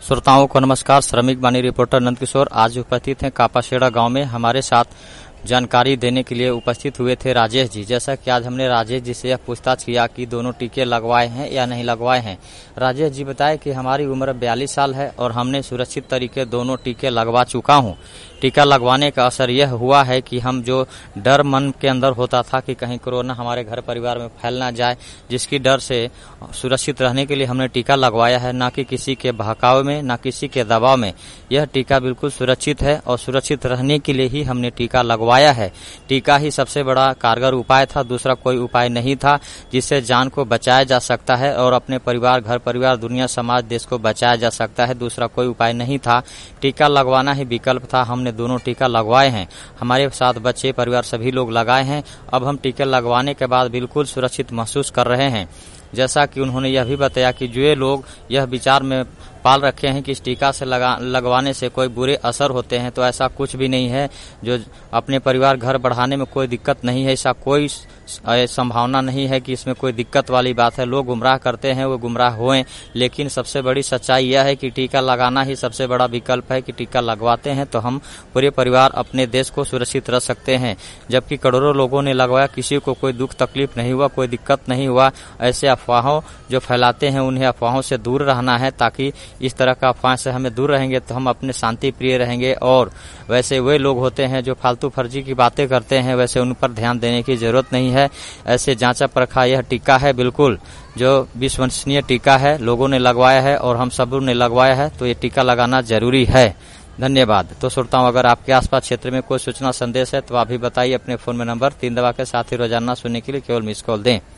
श्रोताओं को नमस्कार। श्रमिक बानी रिपोर्टर नंद किशोर आज उपस्थित हैं कापासेड़ा गांव में। हमारे साथ जानकारी देने के लिए उपस्थित हुए थे राजेश जी। जैसा कि आज हमने राजेश जी से यह पूछताछ किया कि दोनों टीके लगवाए हैं या नहीं लगवाए हैं। राजेश जी बताए कि हमारी उम्र 42 साल है और हमने सुरक्षित तरीके दोनों टीके लगवा चुका हूं। टीका लगवाने का असर यह हुआ है कि हम जो डर मन के अंदर होता था कि कहीं कोरोना हमारे घर परिवार में फैल ना जाए, जिसकी डर से सुरक्षित रहने के लिए हमने टीका लगवाया है, ना कि किसी के बहकाव में, ना किसी के दबाव में। यह टीका बिल्कुल सुरक्षित है और सुरक्षित रहने के लिए ही हमने टीका लगवाया है। टीका ही सबसे बड़ा कारगर उपाय था, दूसरा कोई उपाय नहीं था जिससे जान को बचाया जा सकता है और अपने परिवार, घर परिवार, दुनिया, समाज, देश को बचाया जा सकता है। दूसरा कोई उपाय नहीं था, टीका लगवाना ही विकल्प था। हमने दोनों टीका लगवाए हैं। हमारे साथ बच्चे, परिवार सभी लोग लगाए हैं। अब हम टीके लगवाने के बाद बिल्कुल सुरक्षित महसूस कर रहे हैं। जैसा कि उन्होंने यह भी बताया कि जो लोग यह विचार में पाल रखे हैं कि इस टीका से लगवाने से कोई बुरे असर होते हैं, तो ऐसा कुछ भी नहीं है। जो अपने परिवार, घर बढ़ाने में कोई दिक्कत नहीं है, ऐसा कोई संभावना नहीं है कि इसमें कोई दिक्कत वाली बात है। लोग गुमराह करते हैं, वो गुमराह होएं, लेकिन सबसे बड़ी सच्चाई यह है कि टीका लगाना ही सबसे बड़ा विकल्प है कि टीका लगवाते हैं तो हम पूरे परिवार, अपने देश को सुरक्षित रख सकते हैं। जबकि करोड़ों लोगों ने लगवाया, किसी को कोई दुख तकलीफ नहीं हुआ, कोई दिक्कत नहीं हुआ। ऐसे अफवाहों जो फैलाते हैं उन्हें अफवाहों से दूर रहना है, ताकि इस तरह का अफवाह से हमें दूर रहेंगे तो हम अपने शांति प्रिय रहेंगे। और वैसे वे लोग होते हैं जो फालतू फर्जी की बातें करते हैं, वैसे उन पर ध्यान देने की जरूरत नहीं है। ऐसे जांचा परखा यह टीका है, बिल्कुल जो विश्वसनीय टीका है, लोगों ने लगवाया है और हम सब ने लगवाया है, तो ये टीका लगाना जरूरी है। धन्यवाद। तो श्रोताओं, अगर आपके आसपास क्षेत्र में कोई सूचना संदेश है तो आप भी बताइए। अपने फोन में नंबर 3 दबा के साथ ही रोजाना सुनने के लिए केवल मिस कॉल दें।